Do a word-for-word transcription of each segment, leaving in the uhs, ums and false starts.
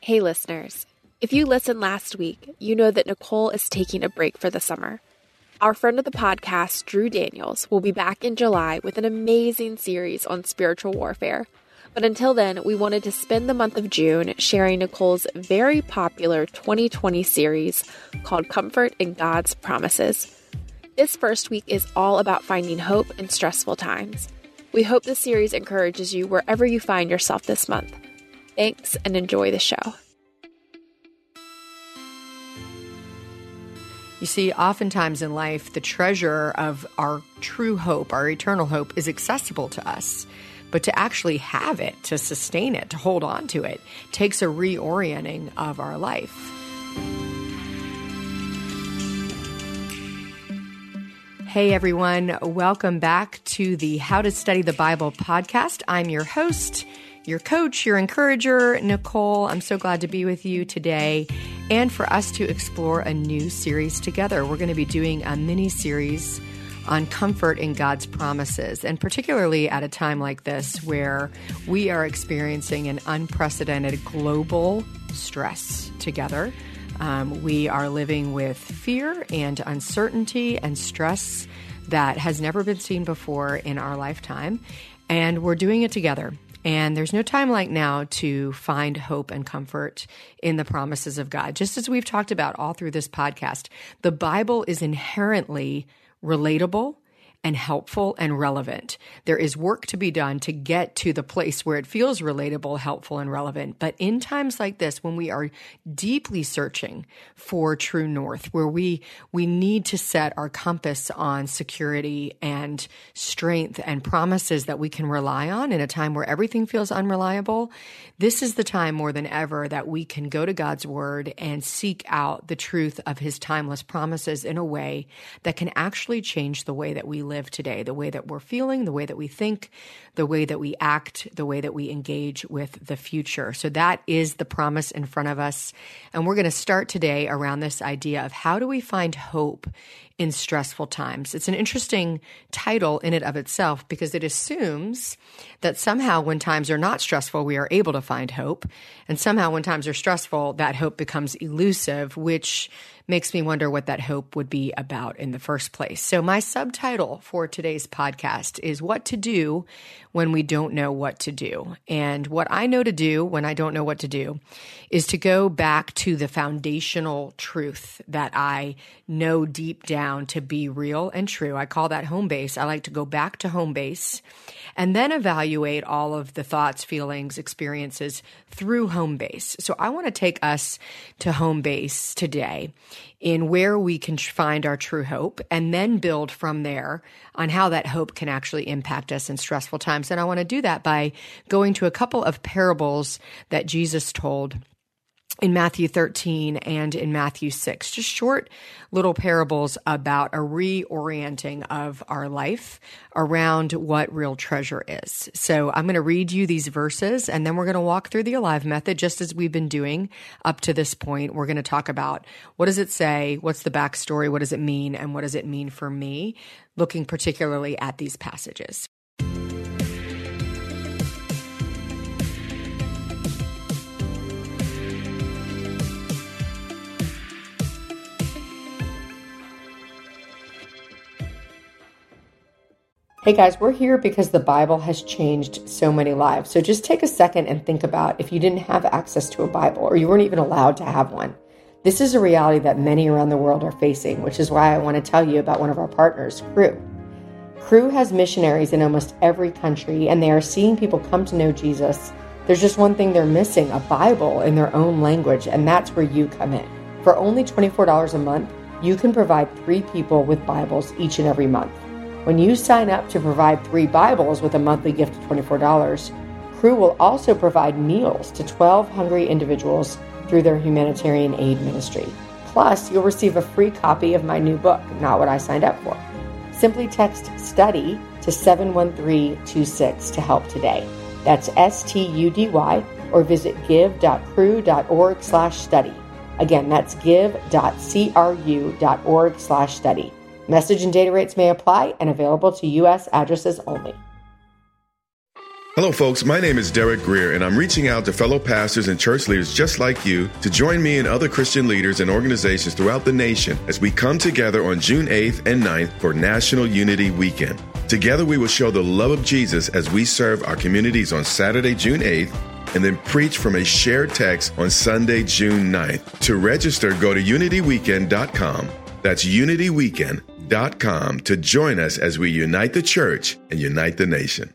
Hey listeners, if you listened last week, you know that Nicole is taking a break for the summer. Our friend of the podcast, Drew Daniels, will be back in July with an amazing series on spiritual warfare. But until then, we wanted to spend the month of June sharing Nicole's very popular twenty twenty series called Comfort in God's Promises. This first week is all about finding hope in stressful times. We hope this series encourages you wherever you find yourself this month. Thanks and enjoy the show. You see, oftentimes in life, the treasure of our true hope, our eternal hope, is accessible to us. But to actually have it, to sustain it, to hold on to it, takes a reorienting of our life. Hey everyone, welcome back to the How to Study the Bible podcast. I'm your host, your coach, your encourager, Nicole. I'm so glad to be with you today and for us to explore a new series together. We're going to be doing a mini-series on comfort in God's promises, and particularly at a time like this where we are experiencing an unprecedented global stress together. Um, we are living with fear and uncertainty and stress that has never been seen before in our lifetime, and we're doing it together. And there's no time like now to find hope and comfort in the promises of God. Just as we've talked about all through this podcast, the Bible is inherently relatable and helpful and relevant. There is work to be done to get to the place where it feels relatable, helpful, and relevant. But in times like this, when we are deeply searching for true north, where we we need to set our compass on security and strength and promises that we can rely on in a time where everything feels unreliable, this is the time more than ever that we can go to God's word and seek out the truth of his timeless promises in a way that can actually change the way that we live today, the way that we're feeling, the way that we think, the way that we act, the way that we engage with the future. So that is the promise in front of us. And we're going to start today around this idea of how do we find hope in stressful times. It's an interesting title in and of itself because it assumes that somehow when times are not stressful, we are able to find hope. And somehow when times are stressful, that hope becomes elusive, which makes me wonder what that hope would be about in the first place. So my subtitle for today's podcast is What to Do When We Don't Know What to Do. And what I know to do when I don't know what to do is to go back to the foundational truth that I know deep down to be real and true. I call that home base. I like to go back to home base and then evaluate all of the thoughts, feelings, experiences through home base. So I want to take us to home base today in where we can find our true hope and then build from there on how that hope can actually impact us in stressful times. And I want to do that by going to a couple of parables that Jesus told in Matthew thirteen and in Matthew six, just short little parables about a reorienting of our life around what real treasure is. So I'm going to read you these verses, and then we're going to walk through the Alive method, just as we've been doing up to this point. We're going to talk about what does it say, what's the backstory, what does it mean, and what does it mean for me, looking particularly at these passages. Hey guys, we're here because the Bible has changed so many lives. So just take a second and think about if you didn't have access to a Bible or you weren't even allowed to have one. This is a reality that many around the world are facing, which is why I want to tell you about one of our partners, Cru. Cru has missionaries in almost every country, and they are seeing people come to know Jesus. There's just one thing they're missing, a Bible in their own language, and that's where you come in. For only twenty-four dollars a month, you can provide three people with Bibles each and every month. When you sign up to provide three Bibles with a monthly gift of twenty-four dollars, Cru will also provide meals to twelve hungry individuals through their humanitarian aid ministry. Plus, you'll receive a free copy of my new book, Not What I Signed Up For. Simply text STUDY to seven one three two six to help today. That's S T U D Y, or visit give.cru.org slash study. Again, that's give.cru.org slash study. Message and data rates may apply and available to U S addresses only. Hello, folks. My name is Derek Greer, and I'm reaching out to fellow pastors and church leaders just like you to join me and other Christian leaders and organizations throughout the nation as we come together on June eighth and ninth for National Unity Weekend. Together, we will show the love of Jesus as we serve our communities on Saturday, June eighth, and then preach from a shared text on Sunday, June ninth. To register, go to unity weekend dot com. That's unity weekend dot com to join us as we unite the church and unite the nation.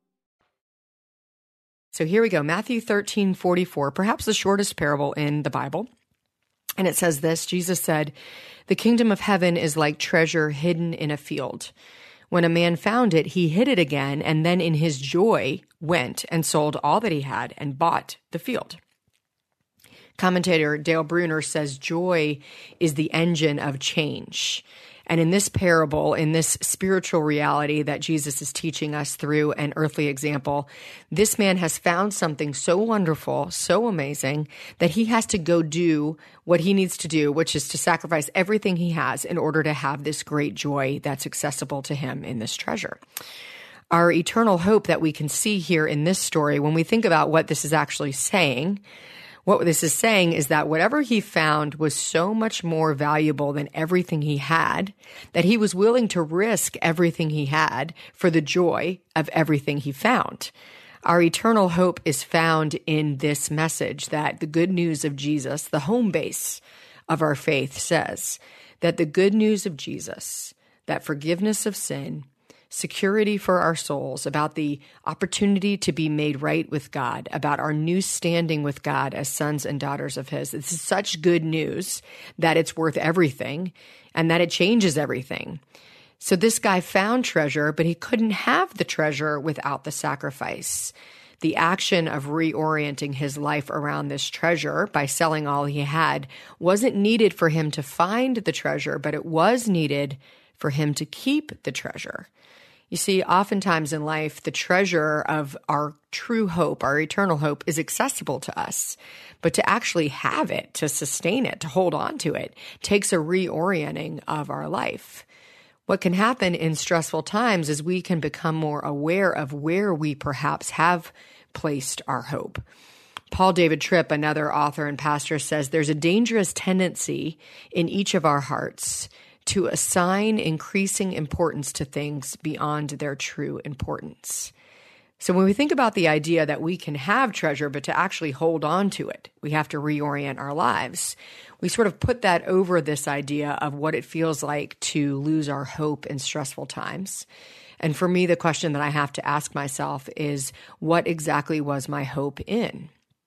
So here we go, Matthew thirteen forty-four, perhaps the shortest parable in the Bible. And it says this, Jesus said, "The kingdom of heaven is like treasure hidden in a field. When a man found it, he hid it again, and then in his joy went and sold all that he had and bought the field." Commentator Dale Bruner says joy is the engine of change. And in this parable, in this spiritual reality that Jesus is teaching us through an earthly example, this man has found something so wonderful, so amazing, that he has to go do what he needs to do, which is to sacrifice everything he has in order to have this great joy that's accessible to him in this treasure. Our eternal hope that we can see here in this story, when we think about what this is actually saying, what this is saying is that whatever he found was so much more valuable than everything he had, that he was willing to risk everything he had for the joy of everything he found. Our eternal hope is found in this message that the good news of Jesus, the home base of our faith, says that the good news of Jesus, that forgiveness of sin, security for our souls, about the opportunity to be made right with God, about our new standing with God as sons and daughters of His. This is such good news that it's worth everything and that it changes everything. So this guy found treasure, but he couldn't have the treasure without the sacrifice. The action of reorienting his life around this treasure by selling all he had wasn't needed for him to find the treasure, but it was needed for him to keep the treasure. You see, oftentimes in life, the treasure of our true hope, our eternal hope, is accessible to us. But to actually have it, to sustain it, to hold on to it, takes a reorienting of our life. What can happen in stressful times is we can become more aware of where we perhaps have placed our hope. Paul David Tripp, another author and pastor, says there's a dangerous tendency in each of our hearts to assign increasing importance to things beyond their true importance. So when we think about the idea that we can have treasure, but to actually hold on to it, we have to reorient our lives. We sort of put that over this idea of what it feels like to lose our hope in stressful times. And for me, the question that I have to ask myself is, what exactly was my hope in?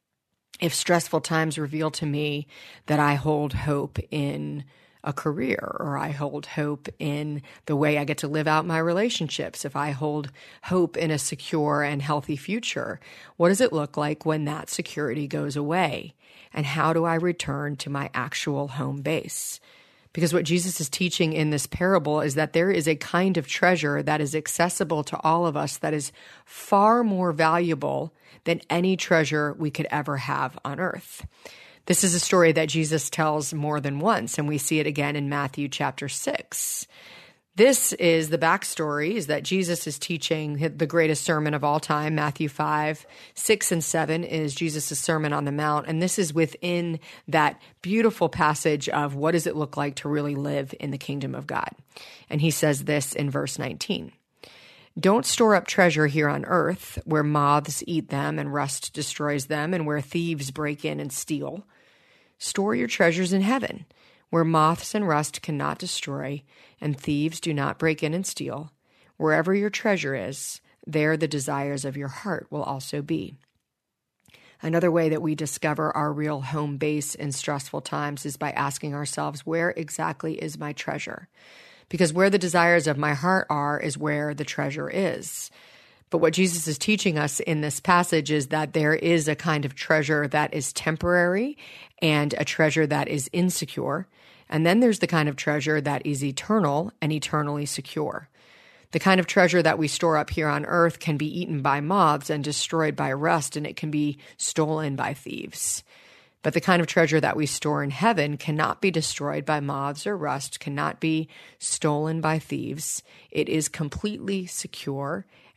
If stressful times reveal to me that I hold hope in a career, or I hold hope in the way I get to live out my relationships, if I hold hope in a secure and healthy future, what does it look like when that security goes away? And how do I return to my actual home base? Because what Jesus is teaching in this parable is that there is a kind of treasure that is accessible to all of us that is far more valuable than any treasure we could ever have on earth. This is a story that Jesus tells more than once, and we see it again in Matthew chapter six. This is the backstory, is that Jesus is teaching the greatest sermon of all time, Matthew five, six, and seven is Jesus' Sermon on the Mount, and this is within that beautiful passage of what does it look like to really live in the kingdom of God. And he says this in verse nineteen. "Don't store up treasure here on earth, where moths eat them and rust destroys them, and where thieves break in and steal. Store your treasures in heaven, where moths and rust cannot destroy, and thieves do not break in and steal. Wherever your treasure is, there the desires of your heart will also be." Another way that we discover our real home base in stressful times is by asking ourselves, where exactly is my treasure? Because where the desires of my heart are is where the treasure is. But what Jesus is teaching us in this passage is that there is a kind of treasure that is temporary and a treasure that is insecure. And then there's the kind of treasure that is eternal and eternally secure. The kind of treasure that we store up here on earth can be eaten by moths and destroyed by rust, and it can be stolen by thieves. But the kind of treasure that we store in heaven cannot be destroyed by moths or rust, cannot be stolen by thieves. It is completely secure,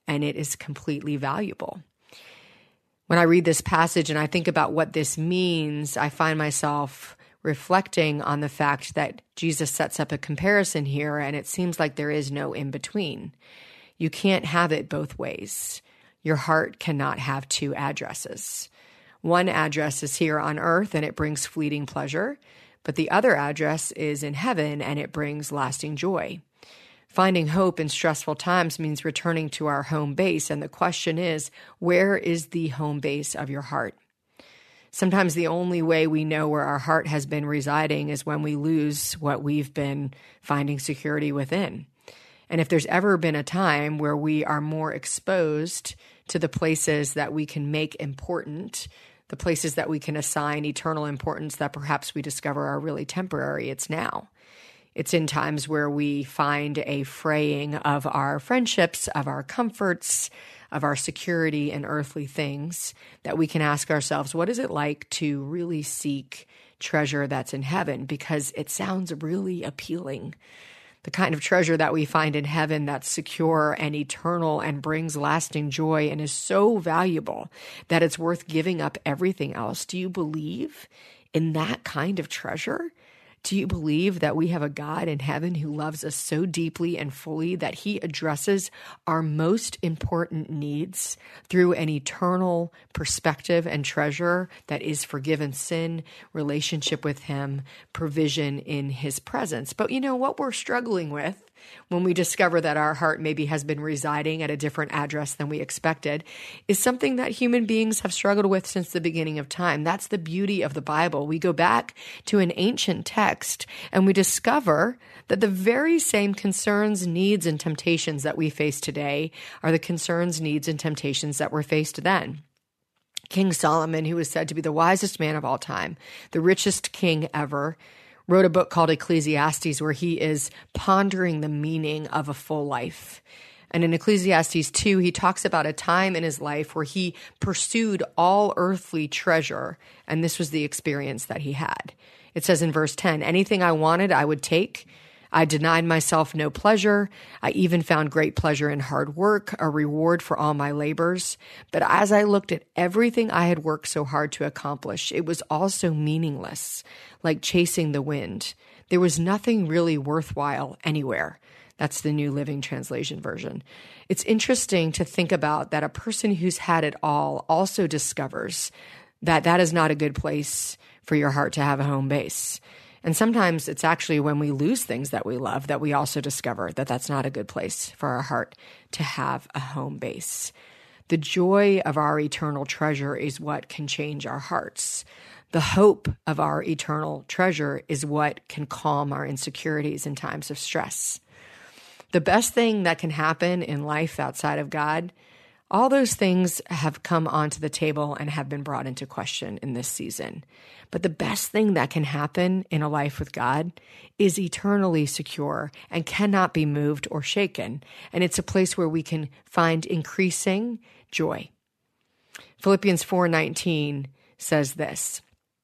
and it is completely valuable. When I read this passage and I think about what this means, I find myself reflecting on the fact that Jesus sets up a comparison here, and it seems like there is no in-between. You can't have it both ways. Your heart cannot have two addresses. One address is here on earth, and it brings fleeting pleasure, but the other address is in heaven, and it brings lasting joy. Finding hope in stressful times means returning to our home base, and the question is, where is the home base of your heart? Sometimes the only way we know where our heart has been residing is when we lose what we've been finding security within. And if there's ever been a time where we are more exposed to the places that we can make important, the places that we can assign eternal importance that perhaps we discover are really temporary, it's now. It's in times where we find a fraying of our friendships, of our comforts, of our security in earthly things, that we can ask ourselves, what is it like to really seek treasure that's in heaven? Because it sounds really appealing. The kind of treasure that we find in heaven that's secure and eternal and brings lasting joy and is so valuable that it's worth giving up everything else. Do you believe in that kind of treasure? Do you believe that we have a God in heaven who loves us so deeply and fully that he addresses our most important needs through an eternal perspective and treasure that is forgiven sin, relationship with him, provision in his presence? But you know what we're struggling with when we discover that our heart maybe has been residing at a different address than we expected is something that human beings have struggled with since the beginning of time. That's the beauty of the Bible. We go back to an ancient text and we discover that the very same concerns, needs, and temptations that we face today are the concerns, needs, and temptations that were faced then. King Solomon, who is said to be the wisest man of all time, the richest king ever, wrote a book called Ecclesiastes where he is pondering the meaning of a full life. And in Ecclesiastes two, he talks about a time in his life where he pursued all earthly treasure, and this was the experience that he had. It says in verse ten, anything I wanted, I would take. I denied myself no pleasure. I even found great pleasure in hard work, a reward for all my labors. But as I looked at everything I had worked so hard to accomplish, it was also meaningless, like chasing the wind. There was nothing really worthwhile anywhere. That's the New Living Translation version. It's interesting to think about that a person who's had it all also discovers that that is not a good place for your heart to have a home base. And sometimes it's actually when we lose things that we love that we also discover that that's not a good place for our heart to have a home base. The joy of our eternal treasure is what can change our hearts. The hope of our eternal treasure is what can calm our insecurities in times of stress. The best thing that can happen in life outside of God, all those things have come onto the table and have been brought into question in this season. But the best thing that can happen in a life with God is eternally secure and cannot be moved or shaken. And it's a place where we can find increasing joy. Philippians four nineteen says this,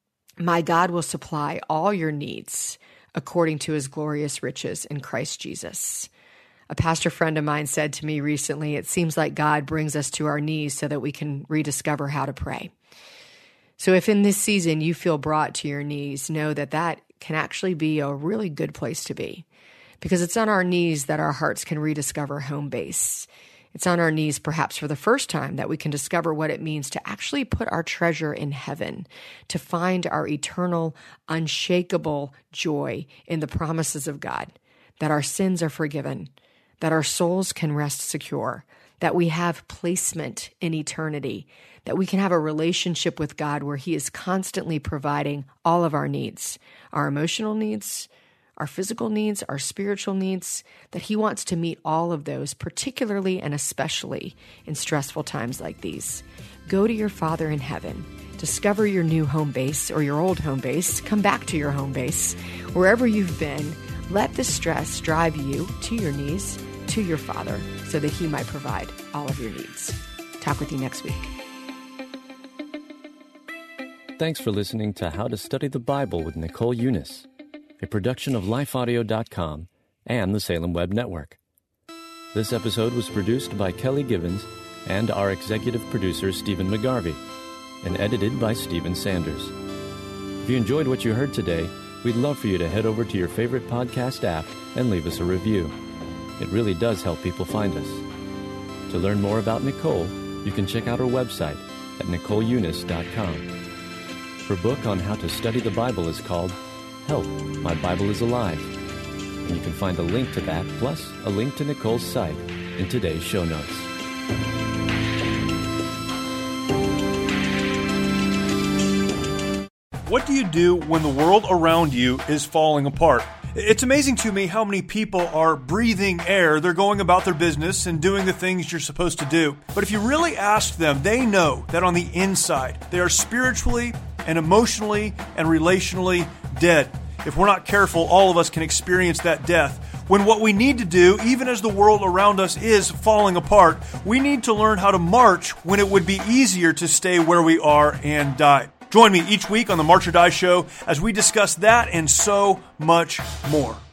my God will supply all your needs according to his glorious riches in Christ Jesus. A pastor friend of mine said to me recently, it seems like God brings us to our knees so that we can rediscover how to pray. So if in this season you feel brought to your knees, know that that can actually be a really good place to be, because it's on our knees that our hearts can rediscover home base. It's on our knees, perhaps for the first time, that we can discover what it means to actually put our treasure in heaven, to find our eternal, unshakable joy in the promises of God, that our sins are forgiven, that our souls can rest secure, that we have placement in eternity, that we can have a relationship with God where he is constantly providing all of our needs, our emotional needs, our physical needs, our spiritual needs, that he wants to meet all of those, particularly and especially in stressful times like these. Go to your Father in heaven. Discover your new home base or your old home base. Come back to your home base. Wherever you've been, let the stress drive you to your knees, to your Father, so that he might provide all of your needs. Talk with you next week. Thanks for listening to How to Study the Bible with Nicole Eunice, a production of life audio dot com and the Salem Web Network. This episode was produced by Kelly Givens and our executive producer, Stephen McGarvey, and edited by Stephen Sanders. If you enjoyed what you heard today, we'd love for you to head over to your favorite podcast app and leave us a review. It really does help people find us. To learn more about Nicole, you can check out her website at nicole eunice dot com. Her book on how to study the Bible is called Help, My Bible is Alive. And you can find a link to that, plus a link to Nicole's site, in today's show notes. What do you do when the world around you is falling apart? It's amazing to me how many people are breathing air. They're going about their business and doing the things you're supposed to do. But if you really ask them, they know that on the inside, they are spiritually and emotionally and relationally dead. If we're not careful, all of us can experience that death. When what we need to do, even as the world around us is falling apart, we need to learn how to march when it would be easier to stay where we are and die. Join me each week on the March or Die Show as we discuss that and so much more.